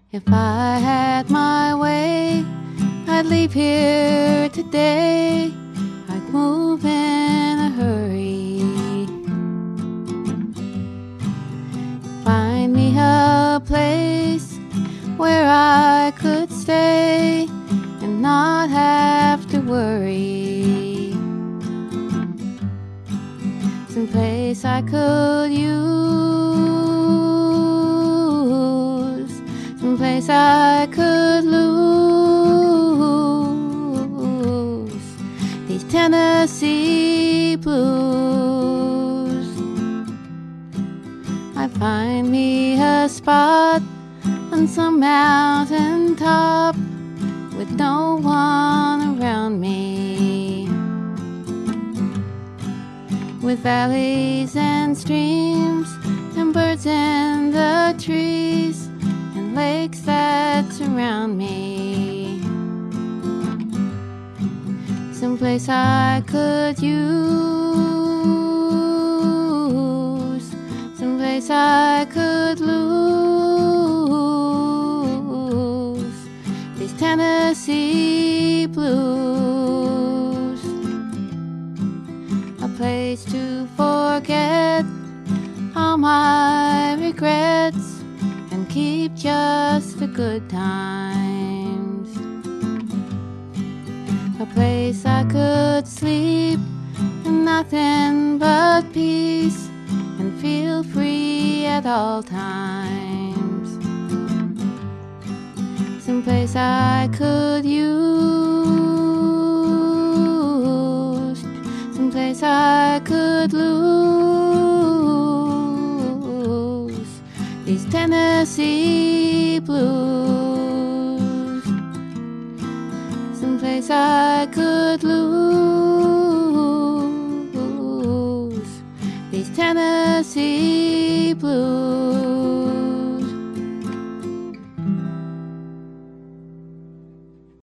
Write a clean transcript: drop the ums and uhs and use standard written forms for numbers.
If I had my way, I'd leave here today. I'd move in a hurry. Find me a place where I could stay and not have to worry. Some place I could use, some place I could lose these Tennessee blues. I find me a spot on some mountain top with no one around me, with valleys and streams and birds in the trees and lakes that surround me. Someplace I could use, someplace I could lose these Tennessee blues. A place to forget all my regrets and keep just the good times. A place I could sleep in nothing but peace and feel free at all times. Someplace I could use, someplace I could lose these Tennessee blues. Someplace I could lose these Tennessee blues.